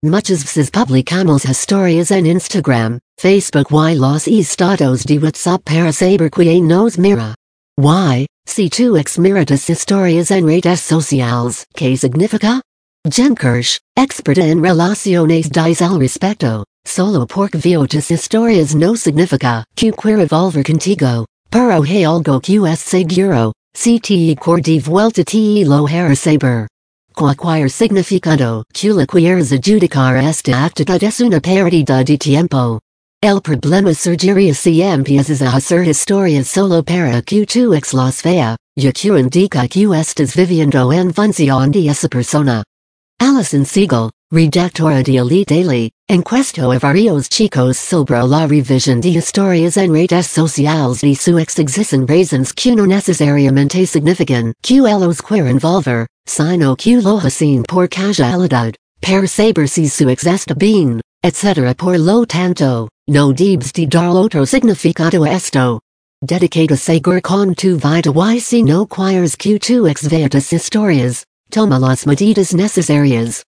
Muchas vezes publicamos historias en Instagram, Facebook y los estados de WhatsApp para saber quién nos mira. Si tú miras historias en redes sociales, ¿qué significa? Jen Kirsch, experta en relaciones dice al respecto, solo porque veo tus historias no significa que quiero volver contigo, pero hay algo que es seguro, si te de vuelta te lo haré saber. Cualquier significado que le quieras adjudicar a esta actitud es una pérdida de tiempo. El problema surgiría si empiezas a hacer historias solo para que tu las vea, ya que indica que estás viviendo en función de esa persona. Alison Siegel, redactora de Elite Daily, encuestó a varios chicos sobre la revisión de historias en redes sociales de su ex. Existen razones que no necesariamente significan que los quieren volver, sino que lo hacen por casualidad, para saber si su ex está bien, etc. Por lo tanto, no debes de dar otro significado a esto. Dedicate a seguir con tu vida y si no quieres que tu ex vea tus historias, toma las medidas necesarias.